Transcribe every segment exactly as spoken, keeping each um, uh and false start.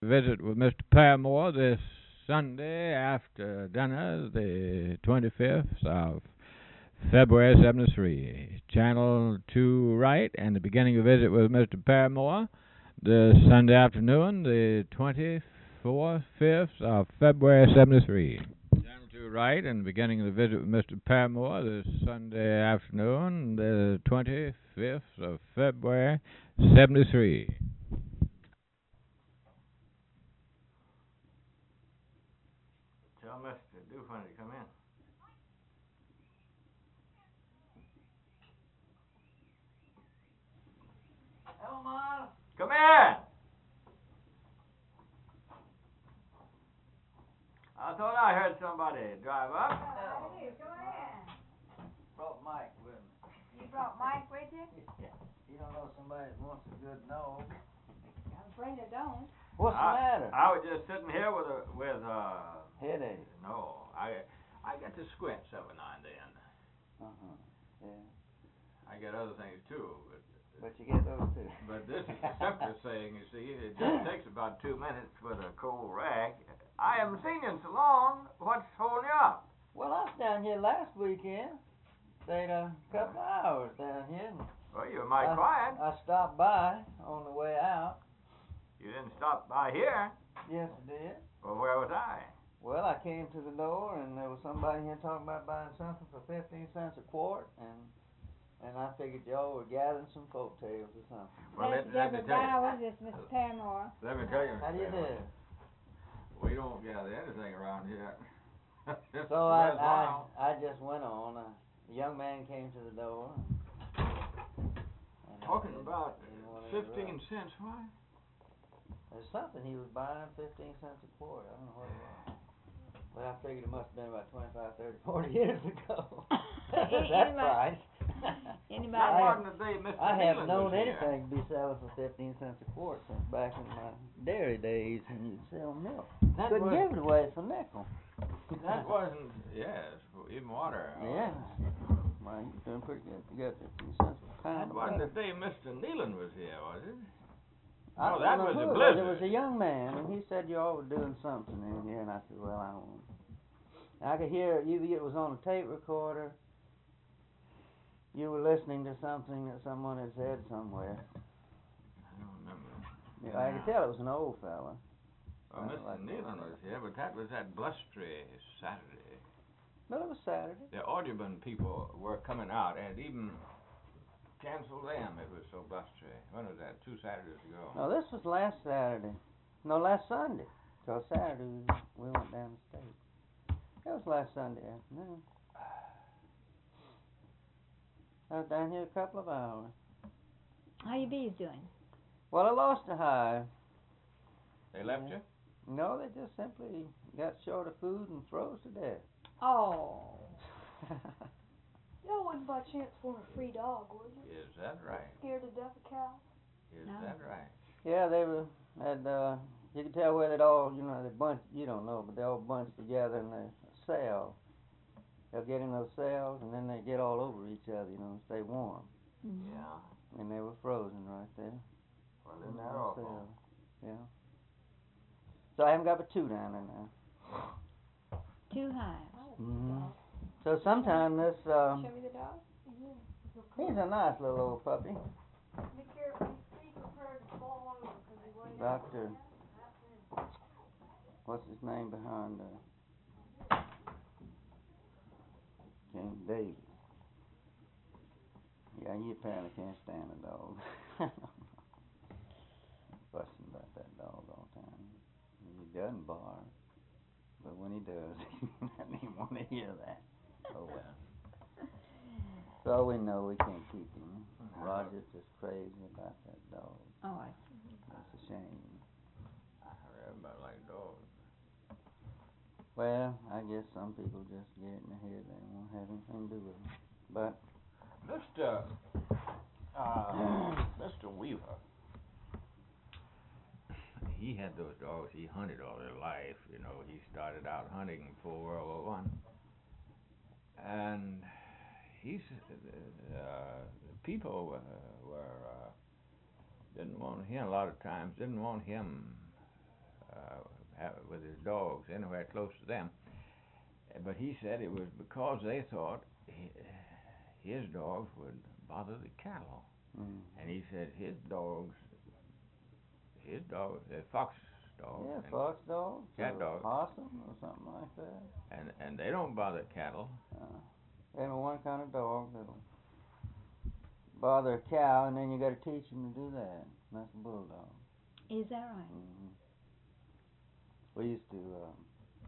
visit with Mister Paramore this Sunday after dinner, the twenty-fifth of February seventy-three. Channel two right, and the beginning of the visit with Mister Paramore this Sunday afternoon, the twenty-fourth, fifth of February seventy-three. Channel two right, and the beginning of the visit with Mister Paramore this Sunday afternoon, the twenty-fifth of February seventy-three. Tell Mister Dufresne to come in. Elma, come in. I thought I heard somebody drive up. Oh, I do. Come in. Brought Mike with me. You brought Mike with you? Yeah. You don't know somebody that wants a good nose. I'm afraid I don't. What's I, the matter? I was just sitting here with a with uh Headache. no, I I get to squints every now and then. Uh huh. Yeah. I get other things too, but But you get those too. but this is the simplest thing. You see, it just takes about two minutes with a cold rag. I haven't seen you in so long. What's holding you up? Well, I was down here last weekend. Stayed a couple of hours down here. And Well, you were mighty I, quiet. I stopped by on the way out. You didn't stop by here. Yes, I did. Well, where was I? Well, I came to the door and there was somebody here talking about buying something for fifteen cents a quart, and and I figured y'all were gathering some folk tales or something. Well, That's let, let me Deborah tell you. Bowers. It's Mister Paramore. Let me tell you. How do you do? We don't gather anything around here. Just So once I, in a while. I I just went on. A young man came to the door. And I Talking said, about "Didn't wanna fifteen interrupt." cents, why? There's something he was buying, fifteen cents a quart. I don't know what it was. But I figured it must have been about twenty-five, thirty, forty years ago. That Anybody- price. Anybody? That I- wasn't the day Mister I haven't Nealon known was here. anything to be selling for fifteen cents a quart since back in my dairy days when you'd sell milk. That Couldn't was- give it away for a nickel. That wasn't, yes, even water. Yeah. Well, you're doing pretty good. You got fifteen cents a pound. That of wasn't butter. the day Mister Nealon was here, was it? I No, don't that know was who a it was. blizzard. It was a young man, and he said you all were doing something in here, and I said, well, I don't. I could hear either it was on a tape recorder, you were listening to something that someone had said somewhere. I don't remember. Yeah, I could tell it was an old fella. Well, I Mister like that. Nealon was here, but that was that blustery Saturday. But it was Saturday. The Audubon people were coming out and even canceled them. It was so blustery. When was that? Two Saturdays ago. No, this was last Saturday. No, last Sunday. Because Saturday we, we went down the state. It was last Sunday afternoon. I was down here a couple of hours. How you bees doing? Well, I lost a hive. They left Yeah. you? No, they just simply got short of food and froze to death. Oh. Y'all wouldn't by chance want a free dog, would you? Is that right? Scared to death of cows? Is No. that right? Yeah, they were had uh you could tell where they'd all, you know, they bunch you don't know, but they all bunched together in a cell. They'll get in those cells and then they get all over each other, you know, and stay warm. Mm-hmm. Yeah. And they were frozen right there. Well, in isn't that those awful? cells. Yeah. So I haven't got but two down there now. Two hives. Mm-hmm. So sometime this um Show me the dog? Yeah. he's a nice little old puppy. Be careful, be prepared to fall over because he weighs. Doctor what's his name behind uh King David. Yeah, you apparently can't stand a dog. Fussing about that dog all the time. He doesn't bark, but when he does, I don't even want to hear that. Oh well. So we know we can't keep him. Roger's just crazy about that dog. Oh, I see. That's a shame. Everybody like dogs. Well, I guess some people just get it in their head they don't want to have anything to do with it. But Mister Uh, Mister Weaver, he had those dogs. He hunted all his life. You know, he started out hunting before World War One, and he's uh, people uh, were uh, didn't want him a lot of times. Didn't want him uh, have, with his dogs anywhere close to them. Uh, But he said it was because they thought he, his dogs would bother the cattle. Mm. And he said his dogs, his dogs, uh, fox dogs, Yeah, and, fox dogs. cat or dogs. Possum or something like that. and and they don't bother cattle. Uh, and one kind of dog that'll bother a cow, and then you got to teach him to do that. And that's a bulldog. Is that right? hmm We used to, um,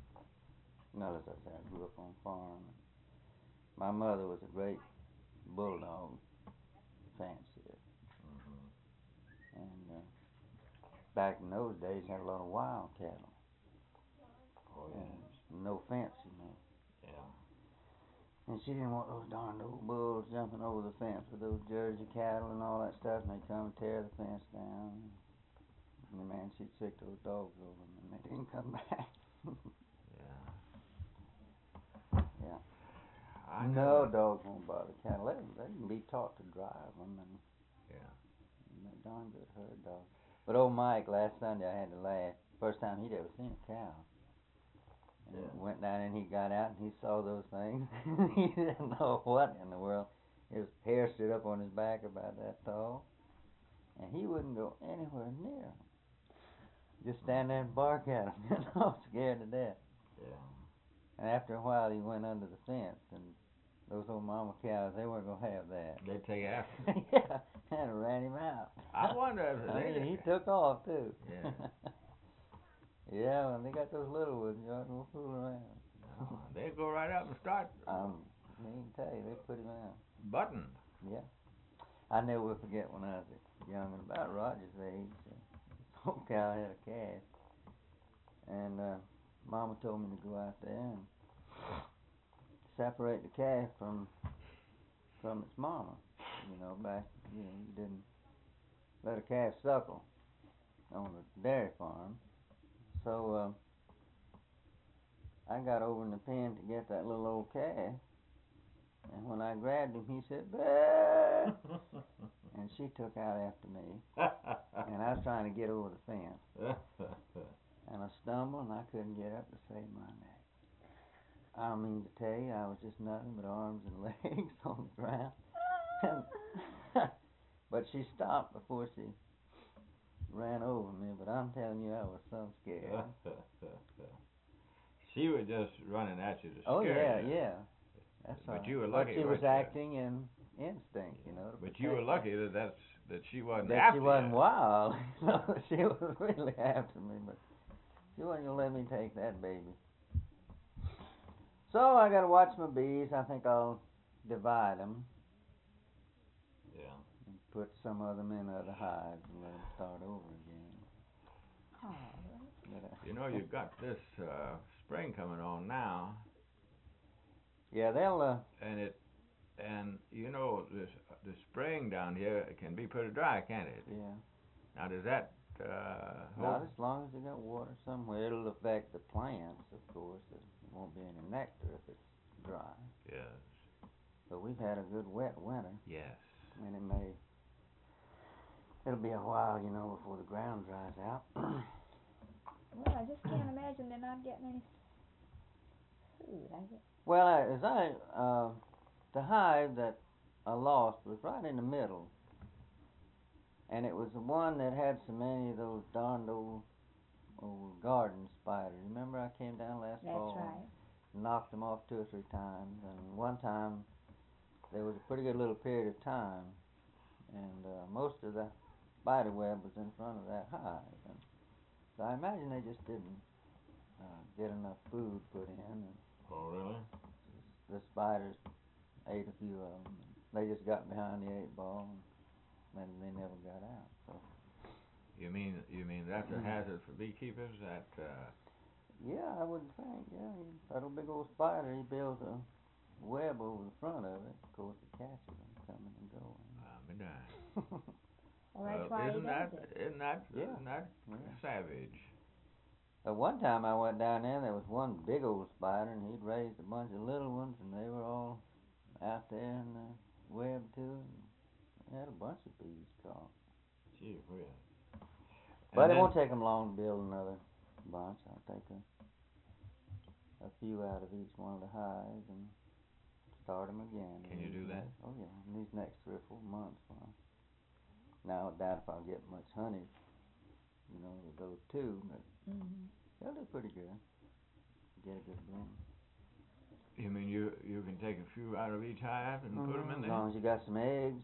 no, as I said, I grew up on a farm. My mother was a great bulldog fancier. Mm-hmm. And uh, back in those days, had a lot of wild cattle. Oh And no fence, you know. Yeah. And she didn't want those darn old bulls jumping over the fence with those Jersey cattle and all that stuff, and they'd come and tear the fence down. And man, she'd sick those dogs over them, and they didn't come back. Yeah. Yeah. I No never- dogs won't bother cattle. They, they can be taught to drive them, and Yeah. they're darn good herd dogs. But old Mike, last Sunday, I had to laugh. First time he'd ever seen a cow. And Yeah. he went down and he got out and he saw those things. He didn't know what in the world. His hair stood up on his back about that tall. And he wouldn't go anywhere near them. Just stand there and bark at them, you know, scared to death. Yeah. And after a while, he went under the fence, and those old mama cows, they weren't gonna have that. They take after him. Yeah, and ran him out. I wonder if I they. mean, he took off too. Yeah. Yeah, when they got those little ones, you ought to fool around. No, they go right up and start Um, I mean, tell you, they put him out. button. Yeah. I never will forget when I was young and about Roger's age. Uh, this old cow had a calf, and uh, Mama told me to go out there and separate the calf from from its mama. You know, back you know you didn't let a calf suckle on a dairy farm. So uh, I got over in the pen to get that little old calf, and when I grabbed him, he said, "Bah!" And she took out after me, and I was trying to get over the fence, and I stumbled, and I couldn't get up to save my neck. I don't mean to tell you, I was just nothing but arms and legs on the ground. But she stopped before she ran over me, but I'm telling you, I was so scared. She was just running at you to scare Oh, yeah, you. yeah. That's But right. you were But lucky, she was weren't you? acting in instinct, you know. to But you were protect lucky me. that that's that she wasn't That after she wasn't you. wild. No, she was really after me, but she wasn't gonna let me take that baby. So I gotta watch my bees. I think I'll divide them Yeah. and put some of them in other hives and let them start over again. Oh, But, uh, You know, you've got this uh, spring coming on now, yeah, they'll. Uh, and it, and you know, this the spring down here can be pretty dry, can't it? yeah. Now, does that uh, Not hold? as long as they got water somewhere. It'll affect the plants, of course. There won't be any nectar if it's dry. Yes. But we've had a good wet winter, Yes. and it may. It'll be a while, you know, before the ground dries out. well, I just can't imagine they're not getting any food. I guess. Well, I, as I, uh, the hive that I lost was right in the middle, and it was the one that had so many of those darned old, old garden spiders. Remember, I came down last That's fall, right. and knocked them off two or three times, and one time there was a pretty good little period of time, and uh, most of the spider web was in front of that hive, and so I imagine they just didn't uh, get enough food put in, and Oh, really? the spiders ate a few of them. They just got behind the eight ball, and then they never got out. So You mean you mean that's a hazard for beekeepers? That uh, yeah, I would think. Yeah, he, that old big old spider, he builds a web over the front of it. Of course, it catches them coming and going. I'll be darned. Well, that's Well, why he isn't does that it. isn't that Yeah. isn't that Yeah. savage? At one time, I went down there. There was one big old spider, and he'd raised a bunch of little ones, and they were all out there in the web too. And had a bunch of bees caught. Gee whiz. But And it then- won't take them long to build another bunch, I'll take a a few out of each one of the hives and start 'em again. Can you do that? Next, oh yeah, in these next three or four months. Well, now I doubt if I'll get much honey, you know, with those two, but Mm-hmm. they'll do pretty good. Get a good blend. You mean you you can take a few out of each hive and put 'em Mhm, in As there? long as you got some eggs.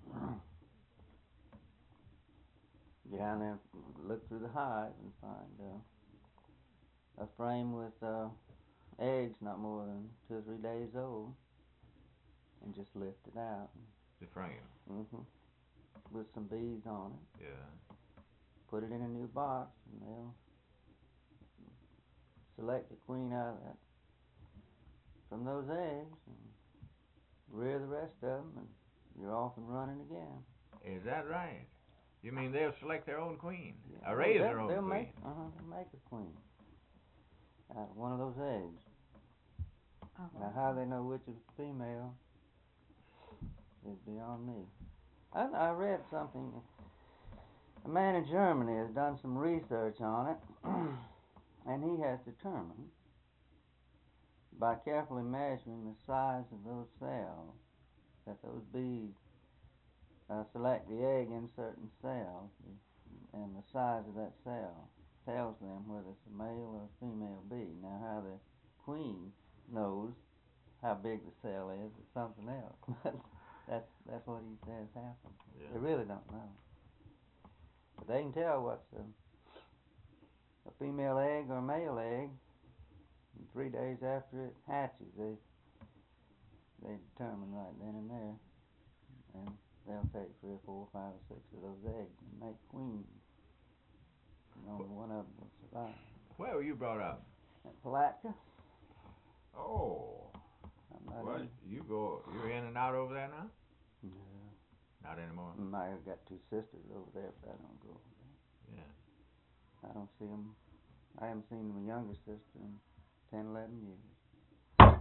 Get down there and look through the hive and find uh, a frame with uh, eggs not more than two or three days old, and just lift it out. The frame. Mhm. With some bees on it. Yeah. Put it in a new box, and they'll select a queen out of that from those eggs, and rear the rest of them, and you're off and running again. Is that right? You mean they'll select their own queen? Yeah, Or raise they'll, their own they'll queen? Make, uh-huh, they'll make a queen out of one of those eggs. Uh-huh. Now, how they know which is female is beyond me. I, I read something. A man in Germany has done some research on it, and he has determined, by carefully measuring the size of those cells, that those bees uh, select the egg in certain cells, and the size of that cell tells them whether it's a male or a female bee. Now, how the queen knows how big the cell is is something else. that's that's what he says happens. Yeah. They really don't know, but they can tell what's a, a female egg or a male egg. And three days after it hatches, they they determine right then and there, and they'll take three or four, five or six of those eggs and make queens. And only one of them will survive. Where were you brought up? At Palatka. Oh. I'm not Well, in. you go, you're in and out over there now? No. Not anymore? I got two sisters over there, but I don't go over there. Yeah. I don't see them. I haven't seen my younger sister in ten, eleven years.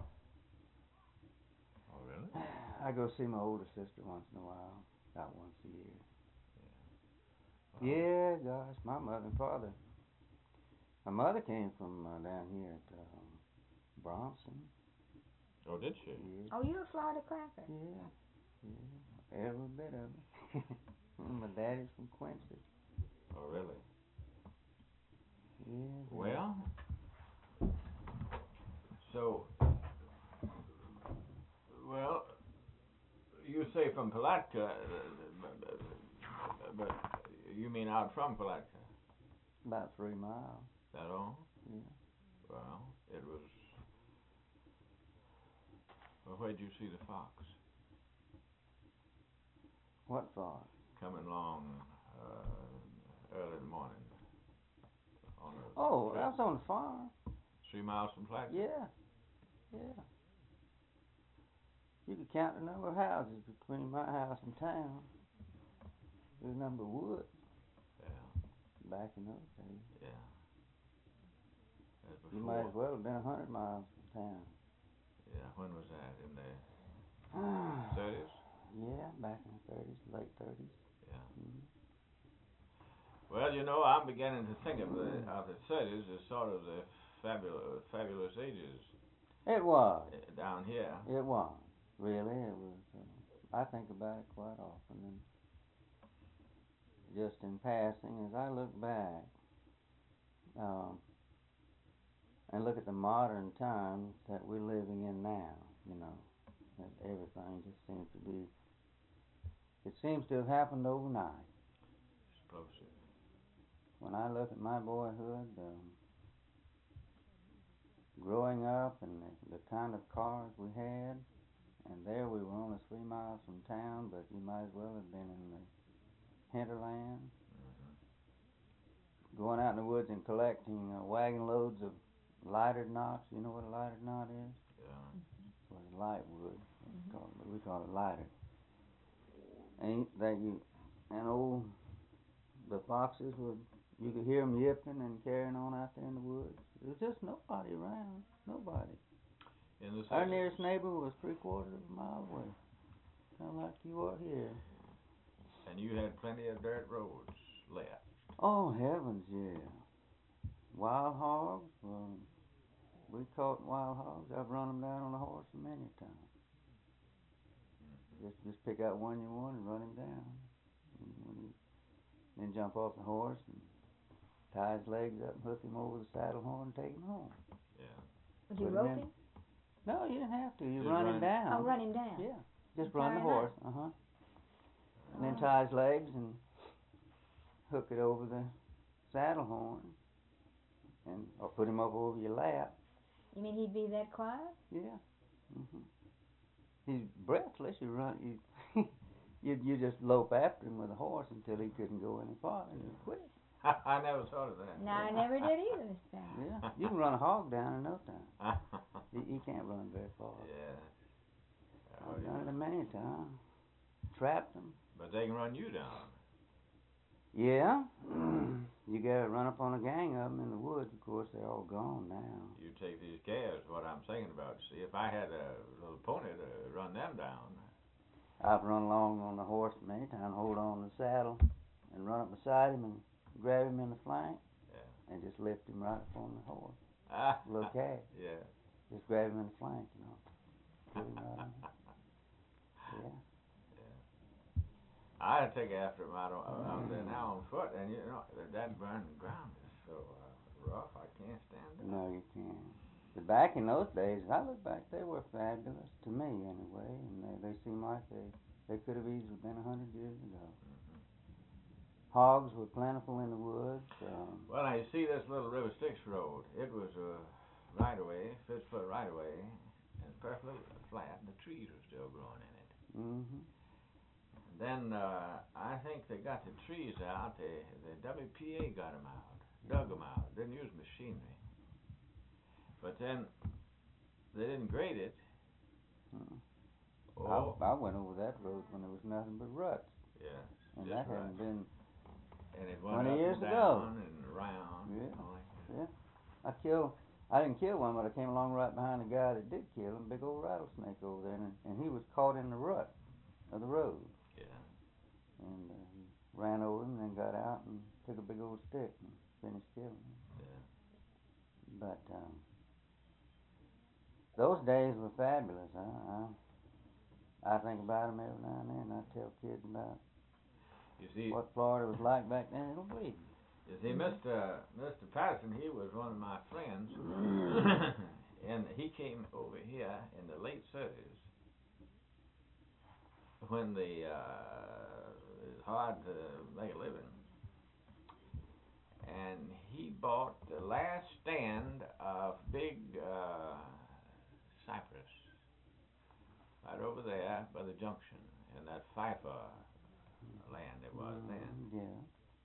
Oh, really? I go see my older sister once in a while, about once a year. Yeah. Yeah, gosh, my mother and father. My mother came from uh, down here at um, Bronson. Oh, did she? Yeah. Oh, you're a Florida cracker. Yeah, yeah, every bit of it. My daddy's from Quincy. Oh, really? Yeah. Well, so, well, you say from Palatka, uh, but you mean out from Palatka? About three miles. That all? Yeah. Well, it was. Well, where'd you see the fox? What fox? Coming along uh, early in the morning. On a Oh, trip. I was on the farm. Three miles from Palatka? Yeah. Yeah. You could count the number of houses between my house and town. The number of woods. Yeah. Back in those days. Yeah. That's You before. might as well have been a hundred miles from town. Yeah, when was that? In the thirties? Yeah, back in the thirties, late thirties. Yeah. Mm-hmm. Well, you know, I'm beginning to think of the of the thirties as sort of the fabulous fabulous ages. It was. Down here. It was. Really, it was. Uh, I think about it quite often, and just in passing, as I look back um, and look at the modern times that we're living in now, you know, that everything just seems to be. It seems to have happened overnight. Explosive. When I look at my boyhood, um, growing up, and the, the kind of cars we had, and there we were only three miles from town, but you might as well have been in the hinterland, Mm-hmm. going out in the woods and collecting uh, wagon loads of lighter knots. You know what a lighter knot is? Yeah. Mm-hmm. Well, it's light wood. Mm-hmm. Call it, we call it lighter. And that you, and old, the foxes would, you could hear them yipping and carrying on out there in the woods. There was just nobody around. Nobody. In the Our thirties. nearest neighbor was three quarters of a mile away. Kind of like you are here. And you had plenty of dirt roads left. Oh, heavens, yeah. Wild hogs, well, we caught wild hogs. I've run them down on a horse many times. Just just pick out one you want and run him down. And when he, then jump off the horse and tie his legs up and hook him over the saddle horn and take him home. Yeah. Would you Put him rope in- him? No, you didn't have to. You Just run run- him down. Oh, run him down. Yeah, just And run the tie him horse. Uh huh. And then Oh. tie his legs and hook it over the saddle horn, and or put him up over your lap. You mean he'd be that quiet? Yeah. Mhm. He's breathless. You run. You you you just lope after him with a horse until he couldn't go any farther, and you quit. I never thought of that. No, I never did either, Mister Brown. Yeah. You can run a hog down in no time. He, he can't run very far. Yeah. Oh, I've yeah. done it a many times. Trapped them. But they can run you down. Yeah. You gotta run up on a gang of them in the woods. Of course, they're all gone now. You take these calves, what I'm thinking about. See, if I had a little pony to run them down. I've run along on the horse many times, hold on to the saddle, and run up beside him and grab him in the flank, Yeah. and just lift him right up on the horse. Ah. Little calf. Yeah. Just grab him in the flank, you know. Put him right on. Yeah. I take after him out, on, out there now on foot, and you know that, that burning ground is so uh, rough. I can't stand it. No, you can't. But back in those days, I look back, they were fabulous to me anyway, and they, they seem like they they could have easily been a hundred years ago. Mm-hmm. Hogs were plentiful in the woods. Um, Well, now you see this little River Styx road. It was a right away, fifty foot right away, and perfectly flat. And the trees were still growing in it. mhm. Then uh, I think they got the trees out. They, the W P A got them out, dug them out. Didn't use machinery. But then they didn't grade it. Mm. Oh, I, I went over that road when there was nothing but ruts, yeah, and just that right. hadn't been. And it went twenty up years and ago. down and around. Yeah. And all like that. I killed. I didn't kill one, but I came along right behind the guy that did kill him. Big old rattlesnake over there, and, and he was caught in the rut of the road. Yeah. And uh, he ran over him, and then got out and took a big old stick and finished killing him. Yeah. But um, those days were fabulous. I, I I think about them every now and then. I tell kids about You see, what Florida was like back then. It'll believe me. you see, Mister Mister Patterson, he was one of my friends, and he came over here in the late thirties when the uh, it was hard to make a living, and he bought the last stand of big uh, cypress right over there by the junction in that Pfeiffer land it was then. Mm, yeah.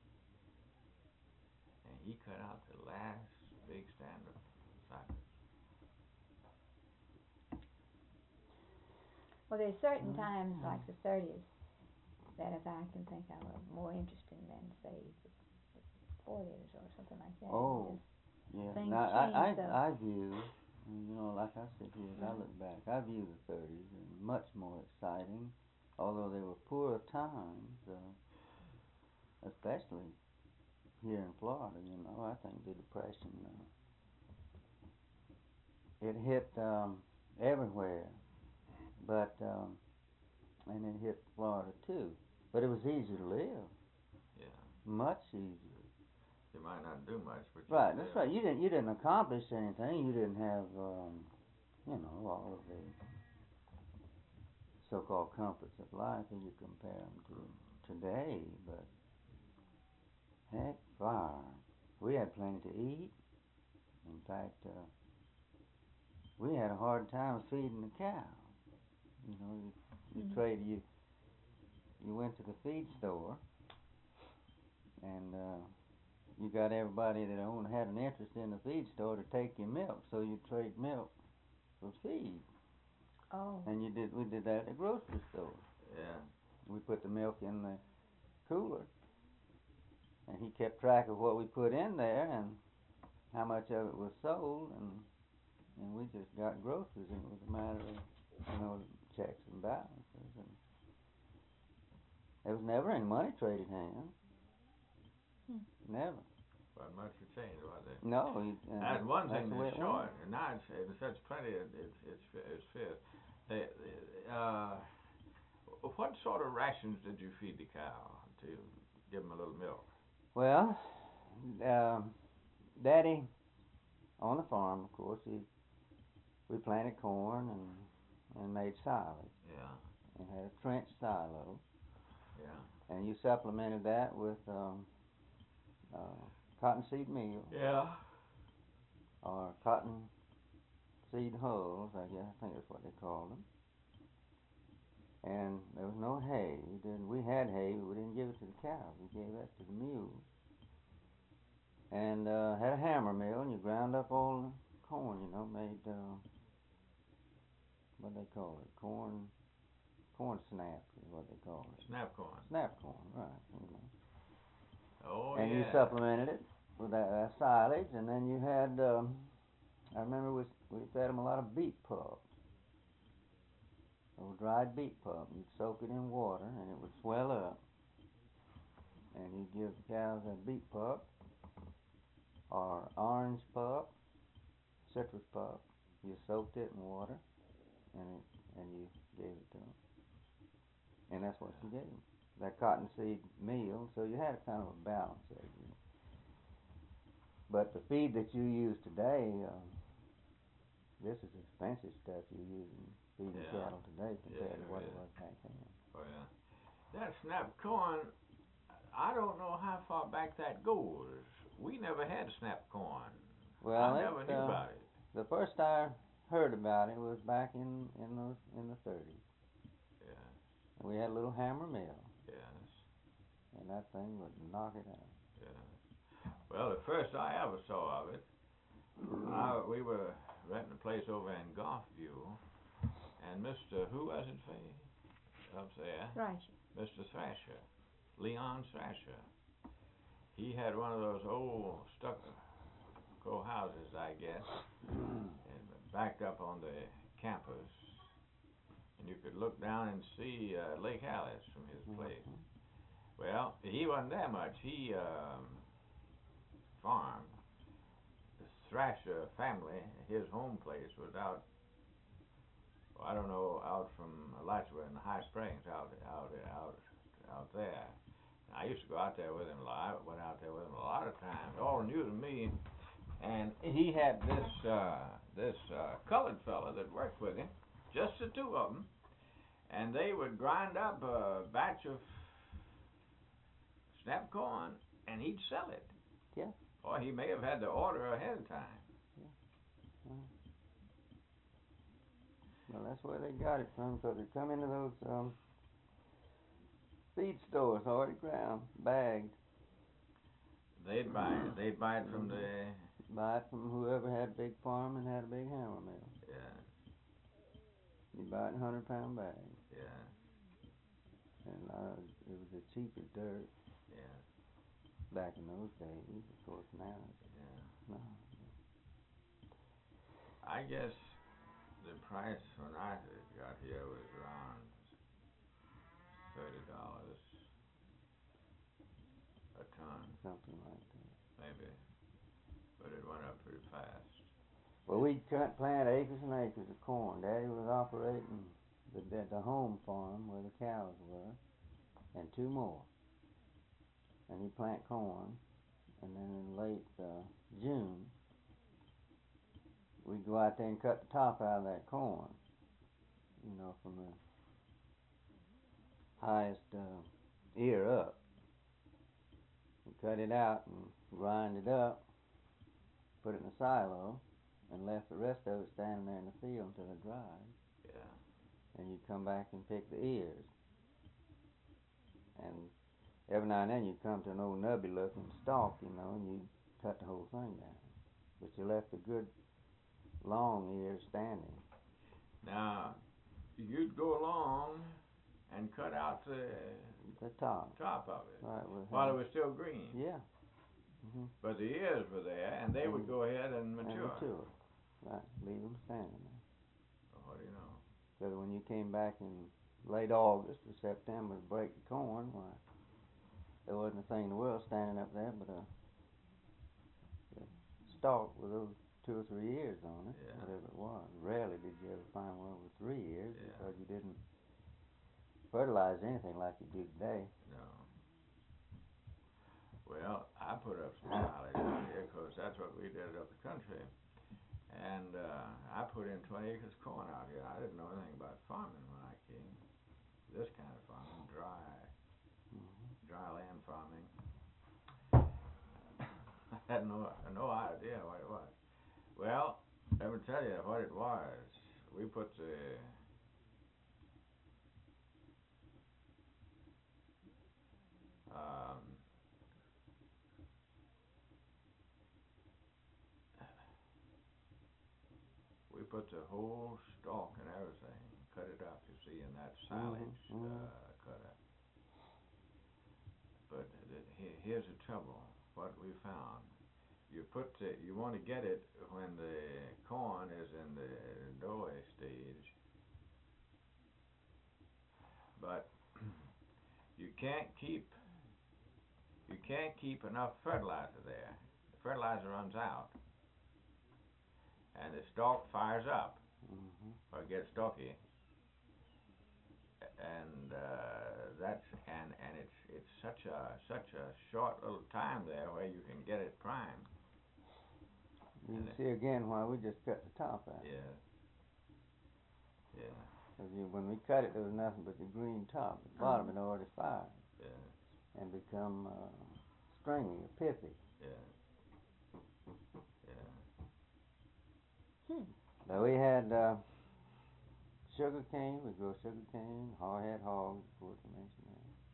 And he cut out the last big stand of cypress. Well, there's certain Mm. times, like the thirties, that if I can think of, are more interesting than, say, the forties or something like that. Oh. Just Yeah. Things Now I change, though. I I view, you know, like I said here, as I look back, I view the thirties as much more exciting, although they were poorer times, uh, especially here in Florida. You know, I think the Depression uh, it hit um, everywhere, but um, and it hit Florida too. But it was easier to live, Yeah. much easier. You might not do much, but you Right, could that's live. right. You didn't you didn't accomplish anything. You didn't have um, you know, all of the so-called comforts of life as you compare them to today. But heck, far we had plenty to eat. In fact, uh, we had a hard time feeding the cow. You know, you, you Mhm. trade you you went to the feed store and. Uh, You got everybody that owned had an interest in the feed store to take your milk, so you trade milk for feed. Oh. And you did we did that at the grocery store. Yeah. We put the milk in the cooler, and he kept track of what we put in there and how much of it was sold, and and we just got groceries, and it was a matter of, you know, checks and balances, and there was never any money traded hands. Hmm. Never. Wasn't much to change, was it? No, you, uh, That's one that's thing the way that's it short, went. and now it's, it's such plenty. It, it's it's it's fierce. They, uh, what sort of rations did you feed the cow to give them a little milk? Well, um, Daddy on the farm, of course, he we planted corn and and made silage Yeah, and had a trench silo, yeah, and you supplemented that with um, uh, cottonseed meal yeah. or cotton seed hulls, I guess I think that's what they called them. And there was no hay. We didn't. We had hay, but we didn't give it to the cows. We gave that to the mules. And uh, had a hammer mill, and you ground up all the corn. You know, made uh, what they call it, corn, corn snaps is what they call it. Snap corn. Snap corn, right? You know. Oh And yeah. you supplemented it with that, that silage, and then you had. Um, I remember we we fed them a lot of beet pulp. Little dried beet pulp. You'd soak it in water, and it would swell up. And you give the cows that beet pulp or orange pulp, citrus pulp. You soaked it in water, and it, and you gave it to them. And that's what you gave them. That cottonseed meal, so you had a kind of a balance there. You know. But the feed that you use today, um, this is expensive stuff you're using feeding Yeah. cattle today compared Yes, to what it it is. was back then. Oh yeah. That snap corn, I don't know how far back that goes. We never had snap corn. Well, I it, never knew uh, about it. the first I heard about it was back in in the in the thirties. Yeah. And we had a little hammer mill, Yes. and that thing would knock it out. Yeah. Well, the first I ever saw of it, I, we were renting a place over in Golfview, and Mister Who was it, Faye? Up there, Thrasher. Mister Thrasher, Leon Thrasher. He had one of those old stucco houses, I guess, and backed up on the campus, and you could look down and see uh, Lake Alice from his place. Mm-hmm. Well, he wasn't there much. He um, farmed. The Thrasher family, his home place was out. Well, I don't know, out from Alachua in the High Springs, out, out, out, out there. I used to go out there with him a lot. I went out there with him a lot of times. All new to me. And he had this uh, this uh, colored fella that worked with him, just the two of them, and they would grind up a batch of snap corn, and he'd sell it. Yeah. Or he may have had the order ahead of time. Yeah. Uh, well, that's where they got it from, because they come into those um, feed stores already ground, bagged. They'd buy it. They'd buy it from the. Buy it from whoever had a big farm and had a big hammer mill. Yeah. You buy it in hundred pound bags. Yeah. And uh, it was the cheapest dirt. Yeah. Back in those days, of course. Now, Yeah. no. I guess the price when I got here was around thirty dollars a ton, Something like that. maybe, but it went up pretty fast. Well, we cut plant acres and acres of corn. Daddy was operating the the home farm where the cows were, and two more. And he'd plant corn, and then in late uh, June, we'd go out there and cut the top out of that corn. You know, from the highest uh, ear up. We cut it out and grind it up, put it in a silo, and left the rest of it standing there in the field until it dried. Yeah. And you'd come back and pick the ears. And every now and then you'd come to an old nubby looking stalk, you know, and you'd cut the whole thing down. But you left a good long ear standing. Now, you'd go along and cut out the The top. top of it Right. With while it hand. was still green. Yeah. Mm-hmm. But the ears were there, and they would Mhm. go ahead and mature. And mature. Right. Leave them standing there. Oh, what do you know? So when you came back in late August or September to break the corn, why, there wasn't a thing in the world standing up there but a stalk with those two or three ears on it, Yeah. whatever it was. Rarely did you ever find one with three ears Yeah. because you didn't fertilize anything like you do today. No. Well, I put up some silage here because that's what we did up the country. And uh, I put in twenty acres of corn out here. I didn't know anything about farming when I came. This kind of farming, dry, Mm-hmm. dry land farming. I had no no idea what it was. Well, let me tell you what it was. We put the um, we put the whole stalk and everything, cut it up, you see, in that silage Mhm, mhm. uh, cutter. But the, he- here's the trouble. What we found, you put the, you want to get it when the corn is in the doughy stage, but you can't keep you can't keep enough fertilizer there. The fertilizer runs out, and the stalk fires up Mm-hmm. or gets stalky, and uh, that's and and it's it's such a such a short little time there where you can get it primed. You And can it- see again why we just cut the top out. Yeah. Yeah. 'Cause you, when we cut it, there was nothing but the green top. The bottom had already fired Yeah. and become uh, stringy or pippy. Yeah. Yeah. Hmm. Now we had uh, sugar cane. We grow sugar cane. Hard-head hogs, of course, I mentioned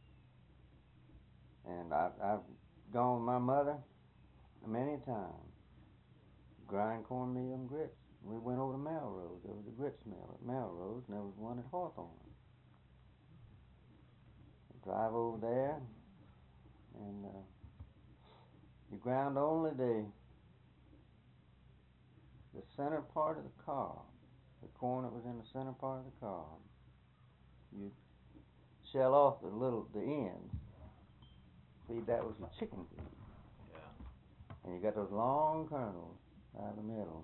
that. And I, I've gone with my mother many times. Grind cornmeal and grits. We went over to Melrose. There was a grits mill at Melrose, and there was one at Hawthorne. Drive over there, and uh, you ground only the the center part of the cob, the corn that was in the center part of the cob. You shell off the little the ends. Feed that was your chicken feed, Yeah. and you got those long kernels out of the middle,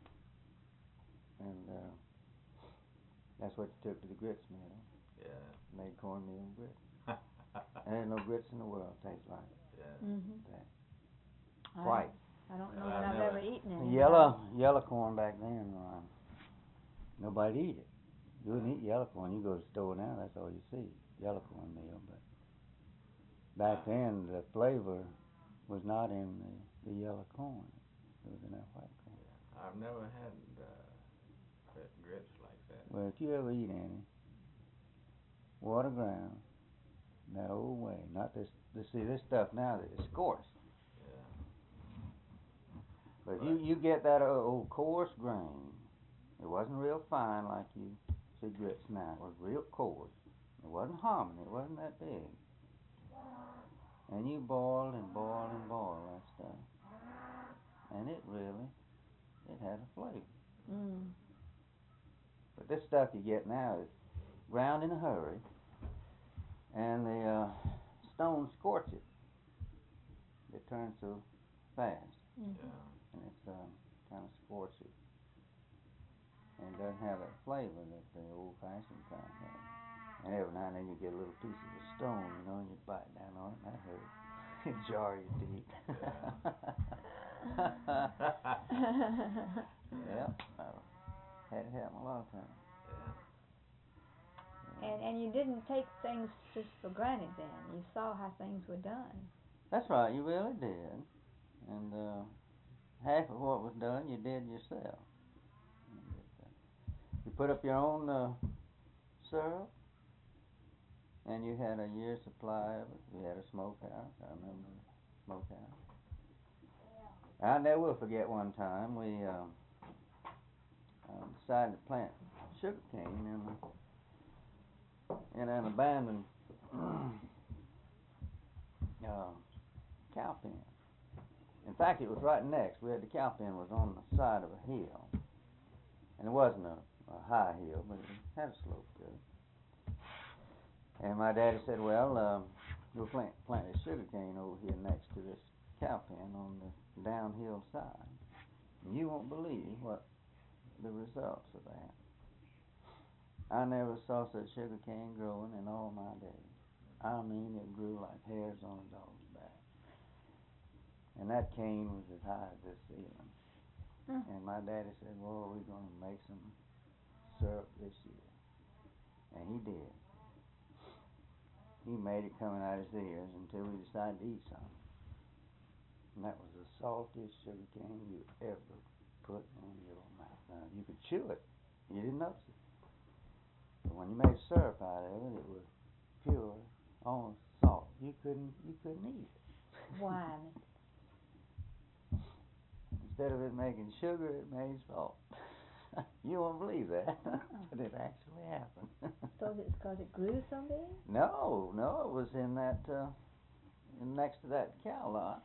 and uh, that's what you took to the grits mill. Yeah. Made cornmeal and grits. And there's no grits in the world taste like Yeah. Mhm. that. I White. don't- I don't know Well, that I've I've never- ever eaten The any. yellow yellow corn back then, uh, nobody'd eat it. You wouldn't eat yellow corn. You go to the store now, that's all you see, yellow cornmeal. But back then, the flavor was not in the, the yellow corn. It was in that white corn. Yeah. I've never had uh, grit- grits like that. Well, if you ever eat any, water ground, that old way, not this. This see this stuff now that is coarse. Yeah. But you you get that old coarse grain. It wasn't real fine like you see grits now. It was real coarse. It wasn't hominy. It wasn't that big. And you boiled and boiled and boiled that stuff, and it really it had a flavor. Mm. But this stuff you get now is ground in a hurry, and the uh, stones scorch it. It turns so fast, Mhm. Yeah. and it's uh, kind of scorchy, and it doesn't have that flavor that the old-fashioned kind had. And every now and then you get a little piece of the stone, you know, and you bite down on it, and that hurts. It jar your teeth. Yep, I've had it happen a lot of times. Yeah. Yeah. And and you didn't take things just for granted then. You saw how things were done. That's right, you really did. And uh, half of what was done, you did yourself. You put up your own uh, syrup, and you had a year's supply of it. We had a smokehouse. I remember the smokehouse. I never will forget one time we uh, uh, decided to plant sugar cane in, a, in an abandoned uh, cow pen. In fact, it was right next. We had the cow pen was on the side of a hill, and it wasn't a, a high hill, but it had a slope to it. And my daddy said, "Well, uh, we'll plant plant a sugar cane over here next to this cow pen on the downhill side." You won't believe what the results of that. I never saw such sugar cane growing in all my days. I mean, it grew like hairs on a dog's back. And that cane was as high as this ceiling. Mm. And my daddy said, "Well, we're going to make some syrup this year." And he did. He made it coming out his ears until we decided to eat some. And that was the saltiest sugar cane you ever put in your mouth. Now, you could chew it. You didn't notice it. But when you made syrup out of it, it was pure, almost salt. You couldn't, you couldn't eat it. Why? Instead of it making sugar, it made salt. You won't believe that, but it actually happened. So it's because it grew so big? No, no, it was in that, uh, in next to that cow lot.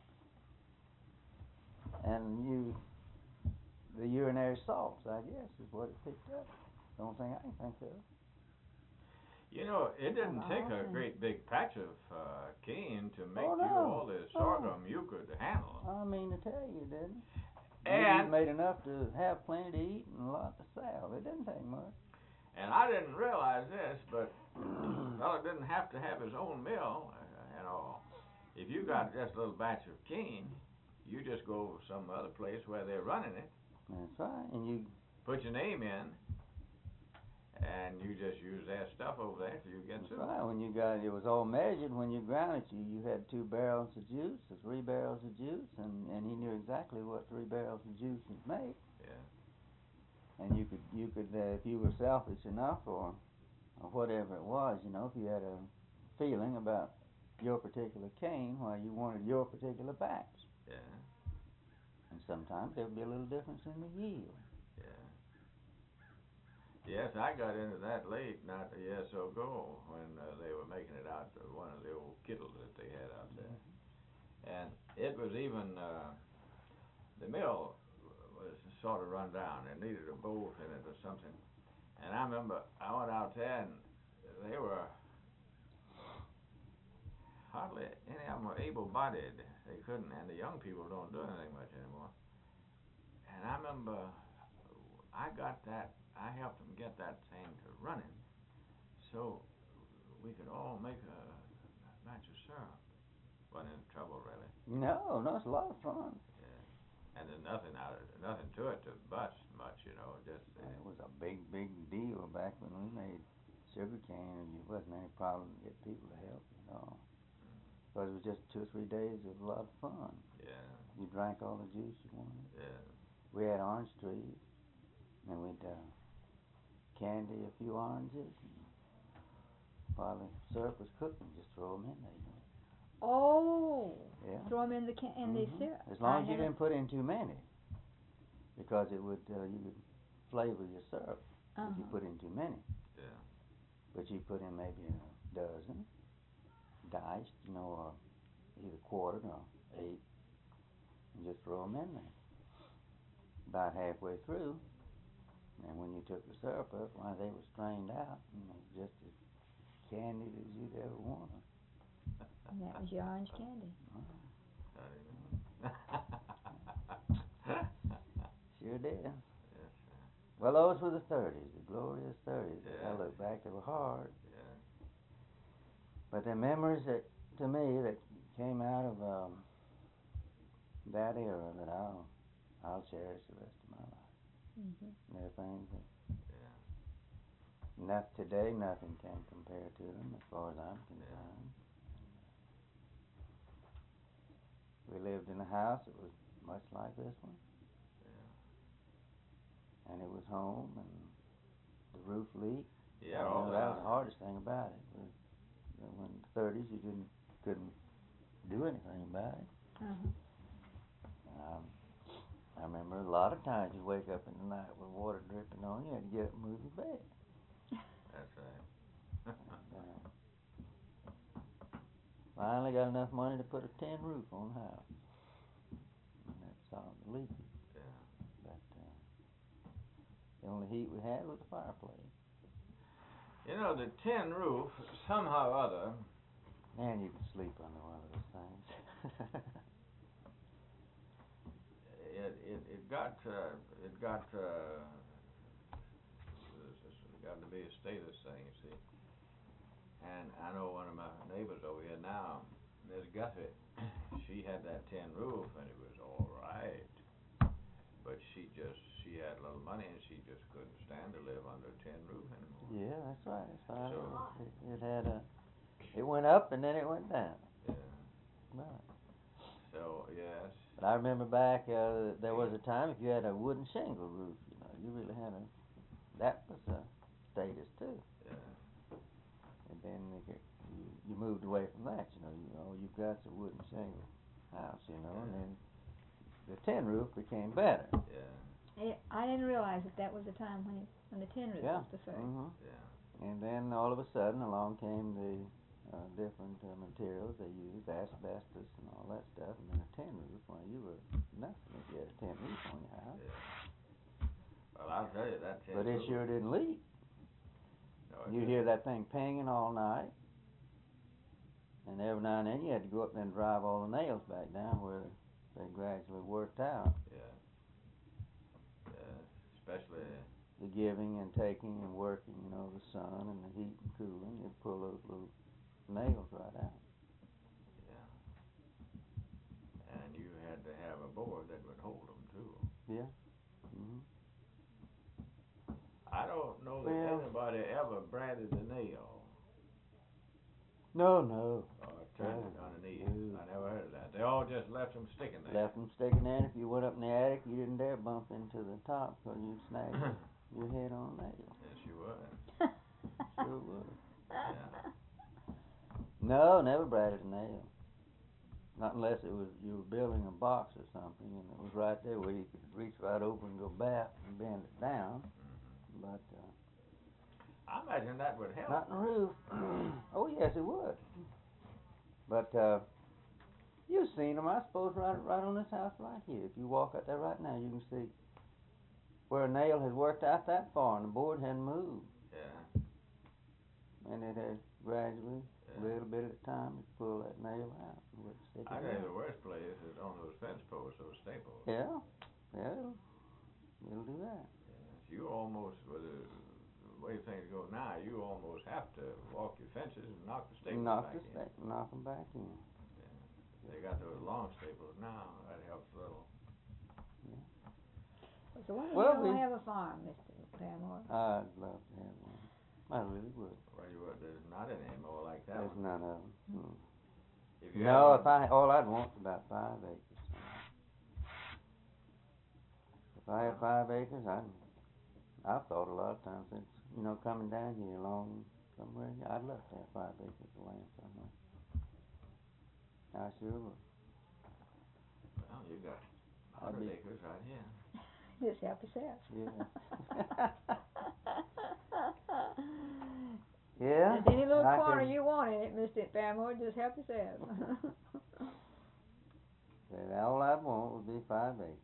And you, the urinary salts, I guess, is what it picked up. The only thing I can think of. You know, it didn't Oh, take a awesome. great big patch of uh, cane to make Oh, you no. all the sorghum Oh. you could handle. I mean to tell you, it didn't. Maybe And it made enough to have plenty to eat and a lot to sell. It didn't take much. and I didn't realize this, but the fellow didn't have to have his own mill uh, and all. If you got just a little batch of cane, you just go some other place where they're running it, That's right. And you put your name in, and you just use their stuff over there till you get That's to right. it. When you got it was all measured when you ground it. You you had two barrels of juice, or three barrels of juice, and and he knew exactly what three barrels of juice would make. Yeah. And you could you could uh, if you were selfish enough, or or whatever it was, you know, if you had a feeling about your particular cane, why you wanted your particular batch. Yeah. And sometimes there would be a little difference in the yield. Yeah. Yes, I got into that late, not a year or so ago, when uh, they were making it out to one of the old kettles that they had out there. And it was even, uh, the mill was sort of run down. It needed a bolt in it or something. And I remember I went out there and they were, hardly any of them were able-bodied. They couldn't, and the young people don't do anything much anymore. And I remember I got that, I helped them get that thing to running so we could all make a, a batch of syrup. Wasn't in trouble really. No, no, it's a lot of fun. Yeah. And there's nothing out of it, nothing to it to bust much, you know, just uh, It was a big, big deal back when we made sugar cane, and it wasn't any problem to get people to help, you know. Because it was just two or three days of a lot of fun. yeah, You drank all the juice you wanted. yeah, We had orange trees, and we'd uh, candy a few oranges, and while the syrup was cooking, just throw them in there, you know. Oh, Yeah. throw them in the can in the Mhm. syrup. As long I as you haven't- didn't put in too many, because it would uh, you would flavor your syrup uh-huh. if you put in too many. yeah. But you put in maybe a dozen, diced, you know, or either quartered or eight, and just throw them in there. About halfway through, and when you took the syrup up, why they were strained out, and they were just as candied as you'd ever want them. And that was your orange candy. Sure did. Yes, Well, those were the thirties, the glorious thirties. Yeah. I look back, they were hard. yeah. But the memories that, to me, that came out of um, that era that I'll, I'll cherish the rest of my life. Mm-hmm. They're things that, Yeah. not today, nothing can compare to them as far as I'm concerned. We lived in a house that was much like this one. Yeah. And it was home, and the roof leaked. Yeah, You all know, that was that. the hardest thing about it. Was that when the thirties, you didn't couldn't do anything about it. Uh-huh. Um, I remember a lot of times you wake up in the night with water dripping on you, you had to get up and move your bed. That's right. And, uh, finally got enough money to put a tin roof on the house, and that solved the leaking. Yeah. But uh, the only heat we had was the fireplace. You know, the tin roof, somehow or other, And you could sleep under one of those things. it, it, it got, uh, it got, uh, it got to be a status thing, you see. And I know one of my neighbors over here now, Miss Guthrie, she had that tin roof and it was all right. But she just, she had a little money and she just couldn't stand to live under a tin roof anymore. Yeah, that's right. That's right. So, it, it had a, it went up and then it went down. yeah. Right. So, yes. But I remember back, uh, there was a time if you had a wooden shingle roof, you know, you really had a, that was a status too. Yeah. And then it, get- you, you moved away from that, you know, you, all you've got's a wooden shingle house, you know, and then the tin roof became better. Yeah. It, I didn't realize that that was the time when it, when the tin roof Yeah. was preferred. Mm-hmm. Yeah. And then all of a sudden along came the uh, different uh, materials they used, asbestos and all that stuff, and then a tin roof. Well, you were nothing if you had a tin roof on your house. Yeah. Well, I'll tell you that tin But it roof. sure didn't leak. No, it You'd didn't. hear that thing pinging all night, and every now and then you had to go up there and drive all the nails back down where they gradually worked out. Yeah. Yeah. Especially. The giving and taking and working, you know, the sun and the heat and cooling, you'd pull those little nails right out. Yeah. And you had to have a board that would hold them too. Yeah. Mm-hmm. I don't know that Well- anybody ever braided a nail No, no. or turned it No. underneath. No. I never heard of that. They all just left them sticking there. Left them sticking there, and if you went up in the attic, you didn't dare bump into the top because you'd snag your head on a nail. Yes, you would. Sure would. Yeah. No, never braided a nail. Not unless it was you were building a box or something, and it was right there where you could reach right over and go back and bend it down. Mm-hmm. But uh, I imagine that would help. not in the roof. Oh yes, it would. But uh, you've seen them, I suppose, right right on this house right here. If you walk out there right now, you can see where a nail has worked out that far, and the board hadn't moved, Yeah. and it has gradually, Yeah. little bit at a time, to pull that nail out and would stick I it tell you in. the worst place is on those fence posts, those staples. Yeah, yeah, it'll, it'll do that. Yes. You almost, with the the way things go now, you almost have to walk your fences and knock the staples Knock back the in. sta- knock them back in. Yeah. They got those long staples now. That helps a little. So when are Well, you gonna we- have a farm, Mister Paramore? I'd love to have one. I really would. Well, you would. There's not any more like that There's one. none of them. Mm. If you No, have if I all I'd want is about five acres. If I had five acres, I'd. I've thought a lot of times since you know coming down here along somewhere. I'd love to have five acres of land somewhere. I sure would. Well, you got a I'd hundred be- acres right here. Just help yourself. Yeah. Yeah. Just any little I corner could- you want in it, Mister Paramore, just help yourself. Say, all I'd want would be five acres.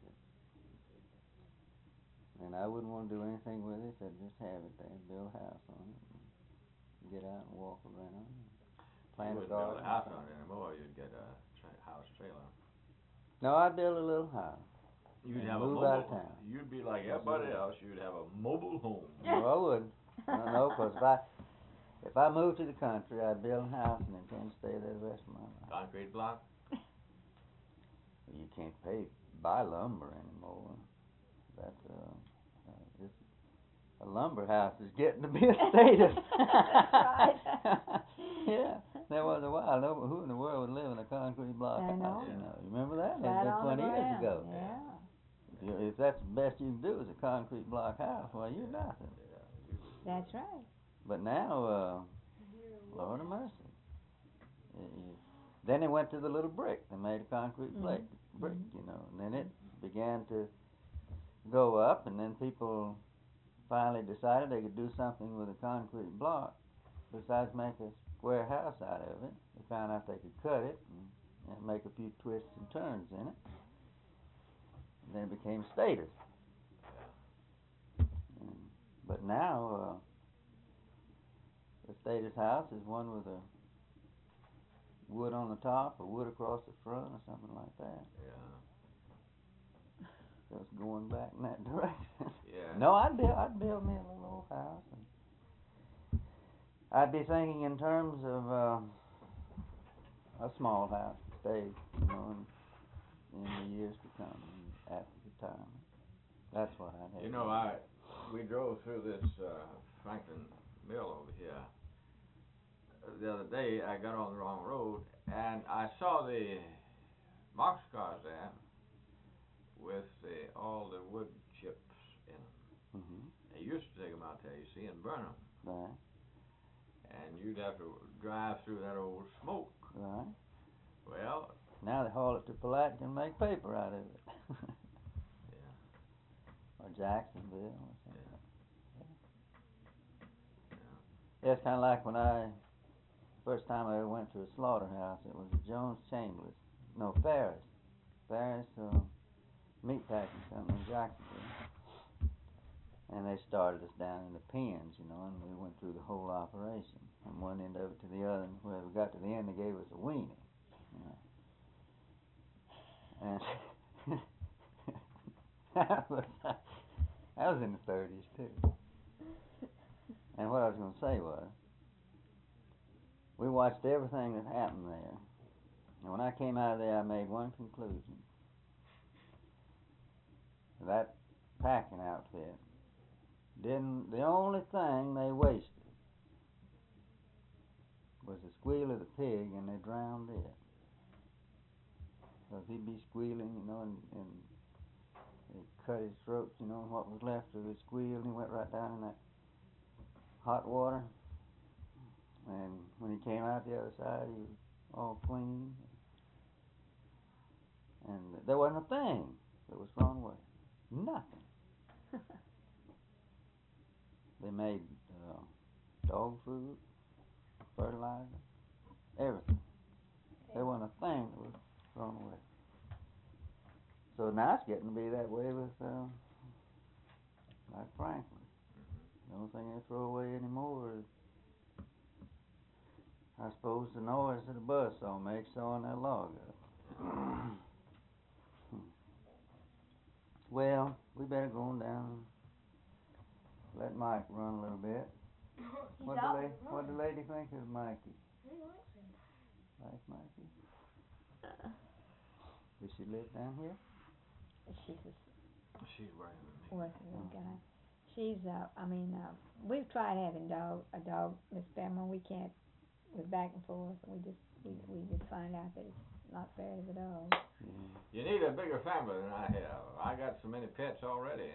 And I wouldn't want to do anything with it except just have it there, build a house on it, and get out and walk around, and plant You a wouldn't build garden. a house on it anymore. You'd get a tra- house trailer. No, I'd build a little house. You'd And have move a out of mobile. town. You'd be like everybody else. You'd have a mobile home. No, I wouldn't. No, no, 'cause if I, if I moved to the country, I'd build a house and intend to stay there the rest of my life. Concrete block. You can't pay, buy lumber anymore. That, uh, uh, it's, a lumber house is getting to be a status. Right. Yeah, there was a while, no, who in the world would live in a concrete block I house, know. you know? You remember that? Flat That's on the twenty years ground, ago. yeah. If, you, if that's the best you can do is a concrete block house, well, you're nothing. Yeah. That's right. But now, uh, Lord of mercy. Y- y- Then they went to the little brick. They made a concrete Mhm. plate, brick, Mhm. you know, and then it began to go up, and then people finally decided they could do something with a concrete block besides make a square house out of it. They found out they could cut it and, and make a few twists and turns in it. And then it became status. And, but now, uh, the status house is one with a wood on the top or wood across the front or something like that. Yeah. just going back in that direction. Yeah. No, I'd build, I'd build me a little old house. And I'd be thinking in terms of uh, a small house to stay, you know, in, in the years to come, after retirement. That's what I'd have. You know, I we drove through this uh, Franklin Mill over here the other day. I got on the wrong road, and I saw the box cars there with the, all the wood chips in them. Mm-hmm. They used to take them out there, you see, and burn them. Right. And you'd have to drive through that old smoke. Right. Well, now they haul it to Pulaski and make paper out of it. Yeah. Or Jacksonville or something. Yeah. Yeah. Yeah, it's kind of like when I, first time I ever went to a slaughterhouse, it was a Jones Chambers, no, Ferris. Ferris uh, meat packing company in Jacksonville. And they started us down in the pens, you know, and we went through the whole operation, from one end of it to the other. And when we got to the end, they gave us a weenie. You know. And that was that was in the thirties too. And what I was going to say was, we watched everything that happened there. And when I came out of there, I made one conclusion: that packing outfit didn't. The only thing they wasted was the squeal of the pig, and they drowned it. Because he'd be squealing, you know, and, and they cut his throat, you know, and what was left of his squeal, and he went right down in that hot water. And when he came out the other side, he was all clean. And there wasn't a thing that was thrown away. Nothing. They made uh, dog food, fertilizer, everything. There wasn't a thing that was thrown away. So now it's getting to be that way with, uh, like Franklin. The only thing they throw away anymore is, I suppose, the noise that a buzzsaw makes sawing that log up. Well, we better go on down and let Mike run a little bit. What the, la- what the lady think of Mikey? He likes him. Like Mikey? Does she live down here? She's a she's working with me. working with a guy. She's, uh, I mean, uh, we've tried having dog, a dog, Miss Fairmont. We can't, we're back and forth. We just, we, we just find out that it's not fair to the dog. Yeah. You need a bigger family than I have. I got so many pets already.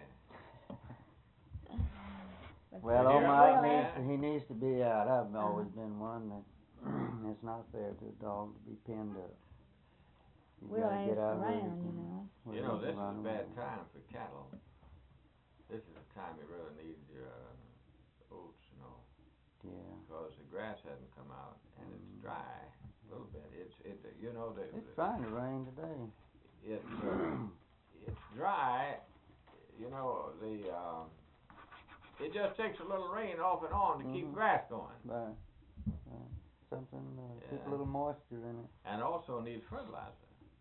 Well, Yeah. old Mike Yeah. needs to, he needs to be out. I've always been one that it's not fair to a dog to be pinned up. You We'll gotta ask get out where around, can, you know. where You know, can this is run a bad away. time for cattle. This is a time you really need your uh, oats and all. Yeah. Because the grass hasn't come out and it's dry a little bit. It's it you know the, It's the trying to rain today. it's uh, it's dry. You know the um, it just takes a little rain off and on to Mhm. keep grass going. Right. Right. Something uh, keep Yeah. a little moisture in it. And also needs fertilizer.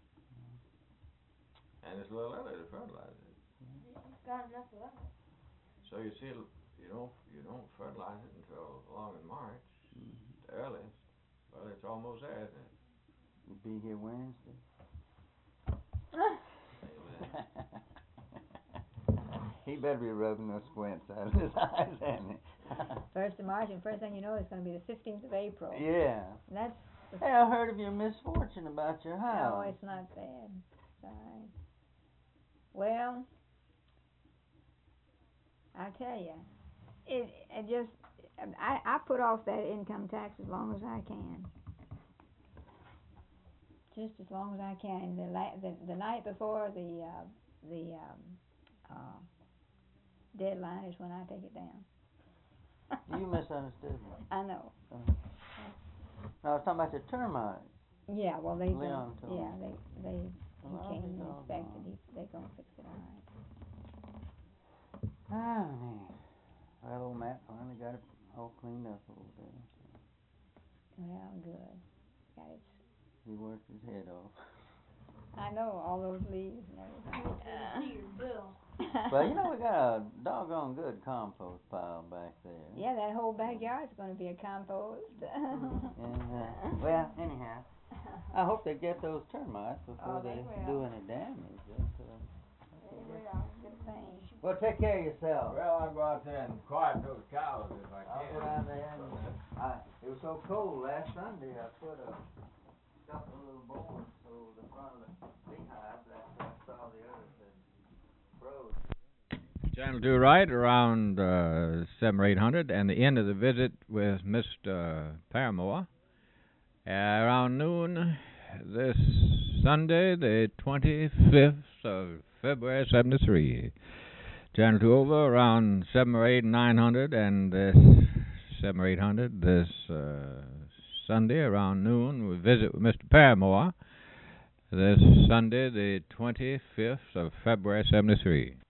And it's a little early to fertilize it. He's got enough of that. So you see, you don't you don't fertilize it until along in March, Mm-hmm. the earliest. Well, it's almost there, isn't it? You'll be here Wednesday. Amen. He better be rubbing those squints out of his eyes, hasn't he? First of March, and first thing you know, it's going to be the fifteenth of April. Yeah. And that's, Hey, I heard of your misfortune about your house. no, it's not bad. It's all right. Well, I tell you, it, it just, I, I put off that income tax as long as I can. Just as long as I can. The la- the, the night before the uh, the um, uh, deadline is when I take it down. You misunderstood me. I know. Uh, no, I was talking about your termites. Yeah, well they Leon don't. told Yeah, me. they they Well, he I'll came be and inspected. doggone. He they gonna fix it all right. Ah, man. Well, old Matt finally got it all cleaned up over there. Well, good. Got it. He worked his head off. I know, all those leaves and everything. Uh, see your bill. Well, you know, we got a doggone good compost pile back there. Yeah, that whole backyard's gonna be a compost. And, uh, well, anyhow, I hope they get those termites before Oh, they they will. do any damage. That's, uh, They will, good thing. well, take care of yourself. Well, I'll go out there and quiet those cows if I I'll go down there and, uh, I, it was so cold last Sunday, I put a couple of little boards over the front of the beehive after I saw the others had froze. Channel two right around uh, seven or eight hundred, and the end of the visit with Mister Paramore uh, around noon this Sunday, the twenty-fifth of February, seventy-three. Channel two over around seven or eight, nine hundred, and this seven or eight hundred this uh, Sunday around noon we visit with Mister Paramore. This Sunday, the twenty-fifth of February, seventy-three.